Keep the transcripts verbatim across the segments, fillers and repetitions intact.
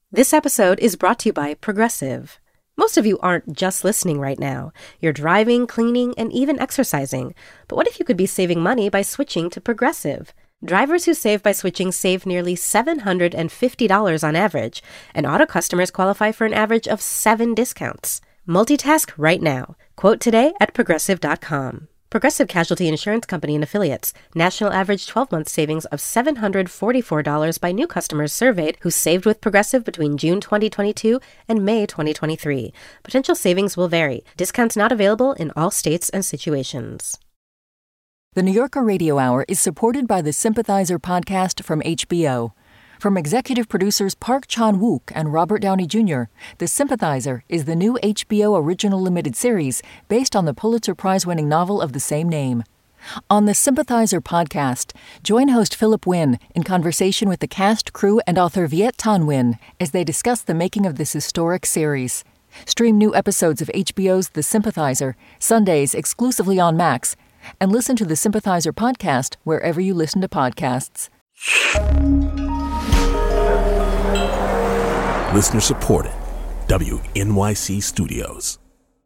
This episode is brought to you by Progressive. Most of you aren't just listening right now. You're driving, cleaning, and even exercising. But what if you could be saving money by switching to Progressive? Drivers who save by switching save nearly seven hundred fifty dollars on average, and auto customers qualify for an average of seven discounts. Multitask right now. Quote today at progressive dot com. Progressive Casualty Insurance Company and Affiliates. National average twelve-month savings of seven hundred forty-four dollars by new customers surveyed who saved with Progressive between June twenty twenty-two and May twenty twenty-three. Potential savings will vary. Discounts not available in all states and situations. The New Yorker Radio Hour is supported by the Sympathizer podcast from H B O. From executive producers Park Chan-wook and Robert Downey Junior, The Sympathizer is the new H B O original limited series based on the Pulitzer Prize-winning novel of the same name. On the Sympathizer podcast, join host Philip Wynn in conversation with the cast, crew, and author Viet Thanh Nguyen as they discuss the making of this historic series. Stream new episodes of H B O's The Sympathizer, Sundays exclusively on Max, and listen to the Sympathizer podcast wherever you listen to podcasts. Listener supported. W N Y C Studios.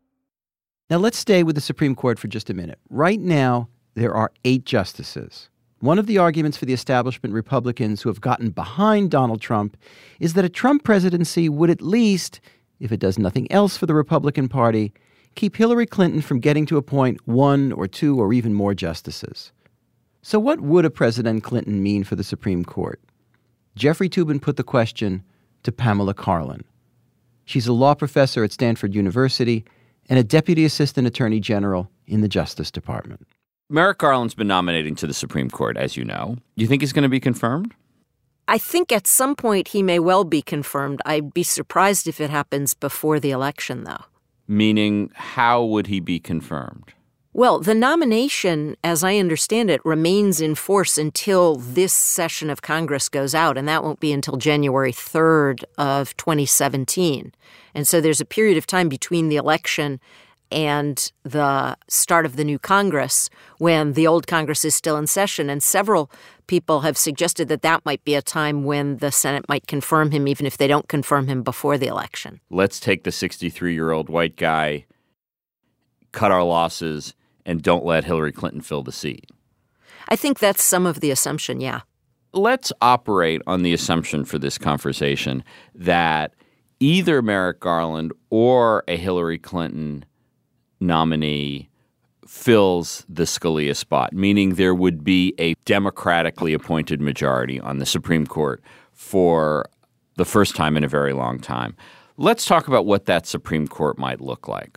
Now let's stay with the Supreme Court for just a minute. Right now, there are eight justices. One of the arguments for the establishment Republicans who have gotten behind Donald Trump is that a Trump presidency would at least, if it does nothing else for the Republican Party, keep Hillary Clinton from getting to appoint one or two or even more justices. So what would a President Clinton mean for the Supreme Court? Jeffrey Toobin put the question to Pamela Karlan. She's a law professor at Stanford University and a deputy assistant attorney general in the Justice Department. Merrick Garland's been nominating to the Supreme Court, as you know. Do you think he's going to be confirmed? I think at some point he may well be confirmed. I'd be surprised if it happens before the election, though. Meaning, how would he be confirmed? Well, the nomination, as I understand it, remains in force until this session of Congress goes out, and that won't be until January third of twenty seventeen. And so there's a period of time between the election and the start of the new Congress when the old Congress is still in session, and several people have suggested that that might be a time when the Senate might confirm him, even if they don't confirm him before the election. Let's take the sixty-three-year-old white guy, cut our losses, and don't let Hillary Clinton fill the seat. I think that's some of the assumption, yeah. Let's operate on the assumption for this conversation that either Merrick Garland or a Hillary Clinton nominee fills the Scalia spot, meaning there would be a democratically appointed majority on the Supreme Court for the first time in a very long time. Let's talk about what that Supreme Court might look like.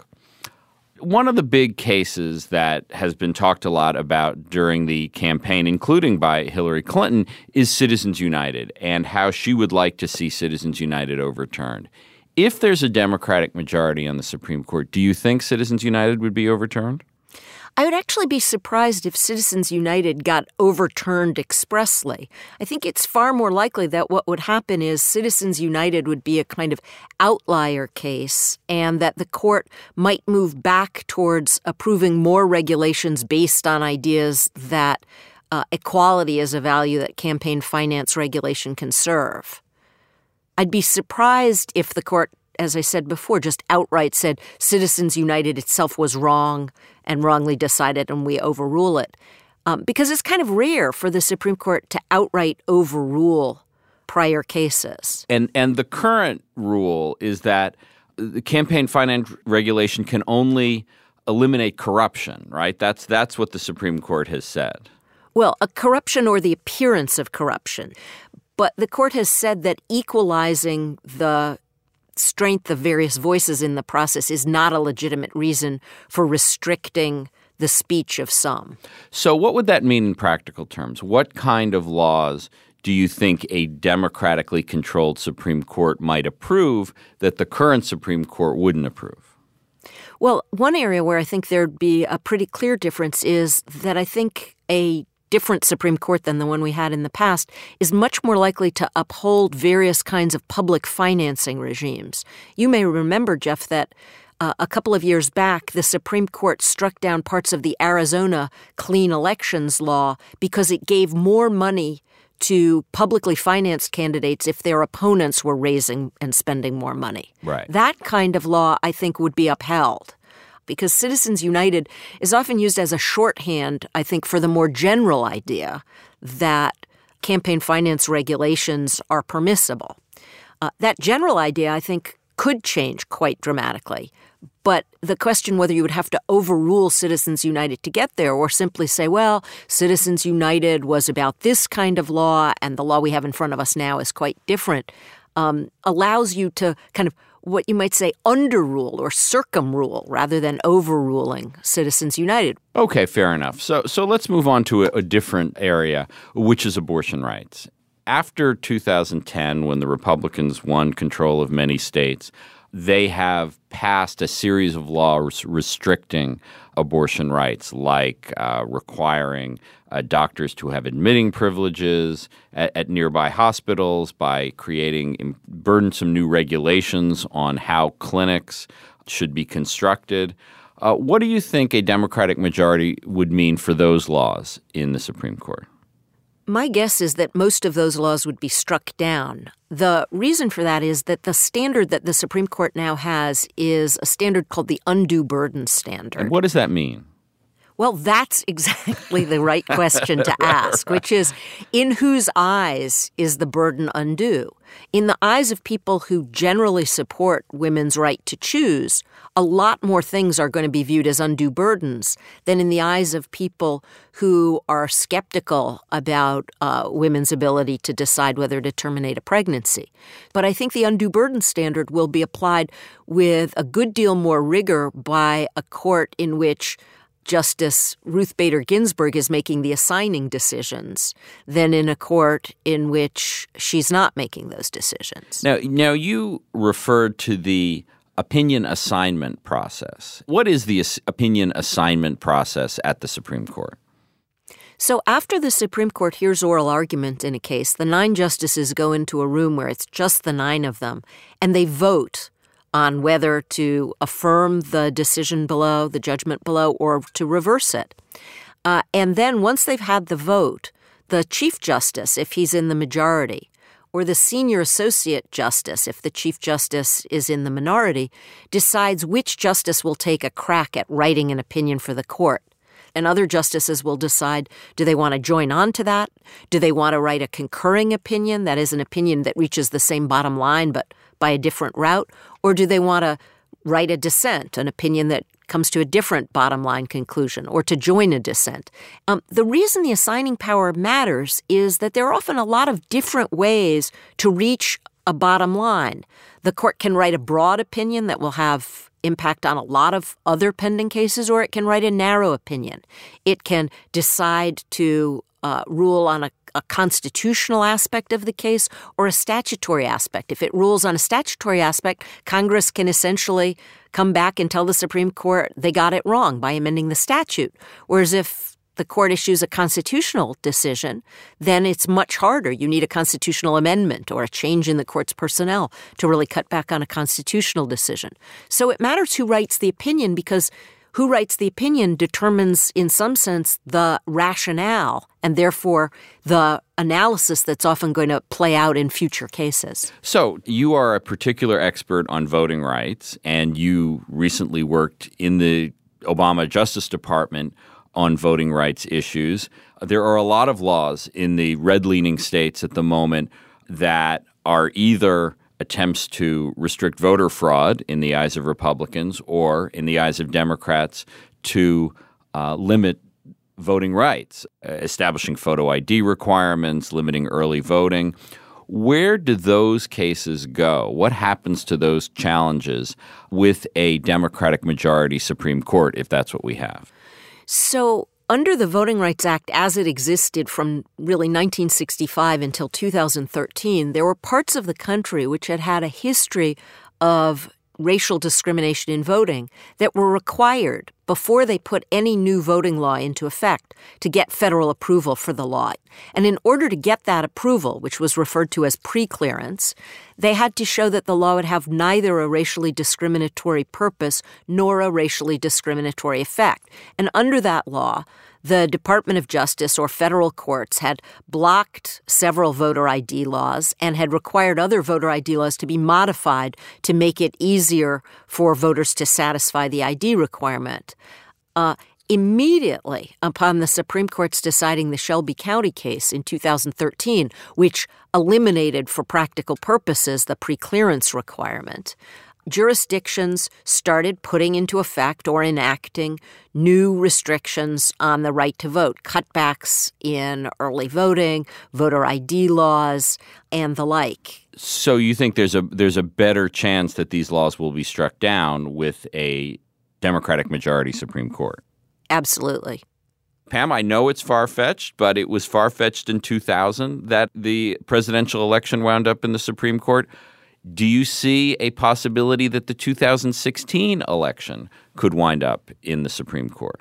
One of the big cases that has been talked a lot about during the campaign, including by Hillary Clinton, is Citizens United and how she would like to see Citizens United overturned. If there's a Democratic majority on the Supreme Court, do you think Citizens United would be overturned? I would actually be surprised if Citizens United got overturned expressly. I think it's far more likely that what would happen is Citizens United would be a kind of outlier case and that the court might move back towards approving more regulations based on ideas that uh, equality is a value that campaign finance regulation can serve. I'd be surprised if the court, as I said before, just outright said Citizens United itself was wrong and wrongly decided and we overrule it. Um, because it's kind of rare for the Supreme Court to outright overrule prior cases. And and the current rule is that the campaign finance regulation can only eliminate corruption, right? That's that's what the Supreme Court has said. Well, a corruption or the appearance of corruption. But the court has said that equalizing the strength of various voices in the process is not a legitimate reason for restricting the speech of some. So what would that mean in practical terms? What kind of laws do you think a democratically controlled Supreme Court might approve that the current Supreme Court wouldn't approve? Well, one area where I think there'd be a pretty clear difference is that I think a different Supreme Court than the one we had in the past is much more likely to uphold various kinds of public financing regimes. You may remember, Jeff, that uh, a couple of years back, the Supreme Court struck down parts of the Arizona clean elections law because it gave more money to publicly financed candidates if their opponents were raising and spending more money. Right. That kind of law, I think, would be upheld because Citizens United is often used as a shorthand, I think, for the more general idea that campaign finance regulations are permissible. Uh, that general idea, I think, could change quite dramatically. But the question whether you would have to overrule Citizens United to get there or simply say, well, Citizens United was about this kind of law and the law we have in front of us now is quite different, um, allows you to kind of what you might say underrule or circumrule rather than overruling Citizens United. Okay, fair enough. So so let's move on to a, a different area, which is abortion rights. After two thousand ten, when the Republicans won control of many states, they have passed a series of laws restricting abortion rights, like uh, requiring uh, doctors to have admitting privileges at, at nearby hospitals, by creating burdensome new regulations on how clinics should be constructed. Uh, what do you think a Democratic majority would mean for those laws in the Supreme Court? My guess is that most of those laws would be struck down. The reason for that is that the standard that the Supreme Court now has is a standard called the undue burden standard. And what does that mean? Well, that's exactly the right question to ask, which is, in whose eyes is the burden undue? In the eyes of people who generally support women's right to choose, a lot more things are going to be viewed as undue burdens than in the eyes of people who are skeptical about uh, women's ability to decide whether to terminate a pregnancy. But I think the undue burden standard will be applied with a good deal more rigor by a court in which Justice Ruth Bader Ginsburg is making the assigning decisions than in a court in which she's not making those decisions. Now, now you referred to the opinion assignment process. What is the as- opinion assignment process at the Supreme Court? So after the Supreme Court hears oral argument in a case, the nine justices go into a room where it's just the nine of them, and they vote on whether to affirm the decision below, the judgment below, or to reverse it. Uh, and then once they've had the vote, the Chief Justice, if he's in the majority, or the senior associate justice, if the Chief Justice is in the minority, decides which justice will take a crack at writing an opinion for the court. And other justices will decide, do they want to join on to that? Do they want to write a concurring opinion, that is an opinion that reaches the same bottom line but by a different route? Or do they want to write a dissent, an opinion that comes to a different bottom line conclusion, or to join a dissent? Um, the reason the assigning power matters is that there are often a lot of different ways to reach a bottom line. The court can write a broad opinion that will have impact on a lot of other pending cases, or it can write a narrow opinion. It can decide to uh, rule on a, a constitutional aspect of the case or a statutory aspect. If it rules on a statutory aspect, Congress can essentially come back and tell the Supreme Court they got it wrong by amending the statute. Whereas if the court issues a constitutional decision, then it's much harder. You need a constitutional amendment or a change in the court's personnel to really cut back on a constitutional decision. So it matters who writes the opinion, because who writes the opinion determines, in some sense, the rationale and therefore the analysis that's often going to play out in future cases. So you are a particular expert on voting rights, and you recently worked in the Obama Justice Department on voting rights issues. There are a lot of laws in the red-leaning states at the moment that are either attempts to restrict voter fraud in the eyes of Republicans, or in the eyes of Democrats to uh, limit voting rights, uh, establishing photo I D requirements, limiting early voting. Where do those cases go? What happens to those challenges with a Democratic majority Supreme Court, if that's what we have? So under the Voting Rights Act as it existed from really nineteen sixty-five until two thousand thirteen, there were parts of the country which had had a history of racial discrimination in voting that were required before they put any new voting law into effect to get federal approval for the law. And in order to get that approval, which was referred to as pre-clearance, they had to show that the law would have neither a racially discriminatory purpose nor a racially discriminatory effect. And under that law, the Department of Justice or federal courts had blocked several voter I D laws and had required other voter I D laws to be modified to make it easier for voters to satisfy the I D requirement. Uh, Immediately upon the Supreme Court's deciding the Shelby County case in two thousand thirteen, which eliminated for practical purposes the preclearance requirement, jurisdictions started putting into effect or enacting new restrictions on the right to vote, cutbacks in early voting, voter I D laws, and the like. So you think there's a there's a better chance that these laws will be struck down with a Democratic majority Supreme Court? Absolutely. Pam, I know it's far-fetched, but it was far-fetched in two thousand that the presidential election wound up in the Supreme Court. Do you see a possibility that the two thousand sixteen election could wind up in the Supreme Court?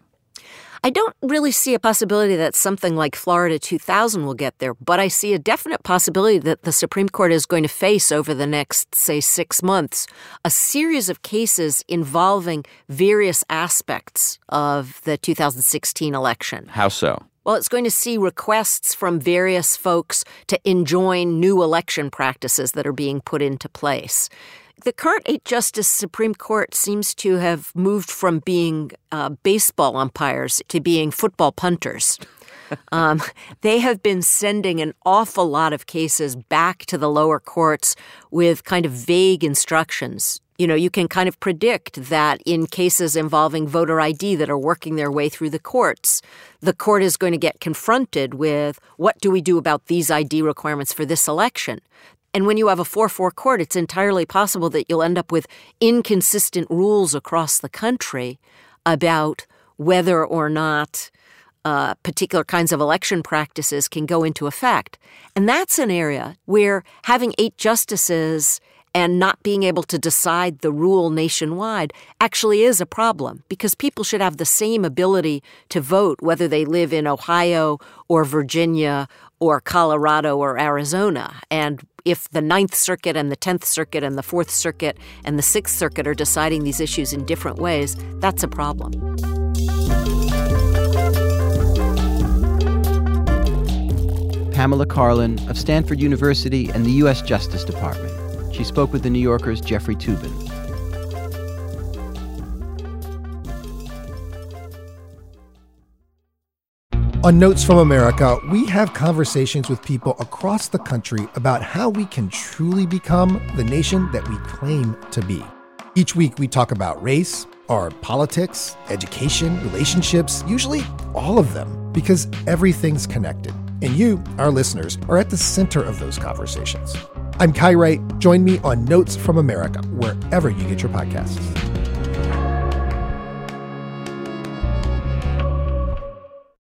I don't really see a possibility that something like Florida two thousand will get there, but I see a definite possibility that the Supreme Court is going to face over the next, say, six months a series of cases involving various aspects of the two thousand sixteen election. How so? Well, it's going to see requests from various folks to enjoin new election practices that are being put into place. The current eight-justice Supreme Court seems to have moved from being uh, baseball umpires to being football punters. Um, they have been sending an awful lot of cases back to the lower courts with kind of vague instructions. You know, you can kind of predict that in cases involving voter I D that are working their way through the courts, the court is going to get confronted with, what do we do about these I D requirements for this election? And when you have a four four court, it's entirely possible that you'll end up with inconsistent rules across the country about whether or not uh, particular kinds of election practices can go into effect. And that's an area where having eight justices and not being able to decide the rule nationwide actually is a problem, because people should have the same ability to vote whether they live in Ohio or Virginia or Colorado or Arizona. And if the Ninth Circuit and the Tenth Circuit and the Fourth Circuit and the Sixth Circuit are deciding these issues in different ways, that's a problem. Pamela Karlan of Stanford University and the U S Justice Department. She spoke with The New Yorker's Jeffrey Toobin. On Notes from America, we have conversations with people across the country about how we can truly become the nation that we claim to be. Each week, we talk about race, our politics, education, relationships, usually all of them, because everything's connected. And you, our listeners, are at the center of those conversations. I'm Kai Wright. Join me on Notes from America, wherever you get your podcasts.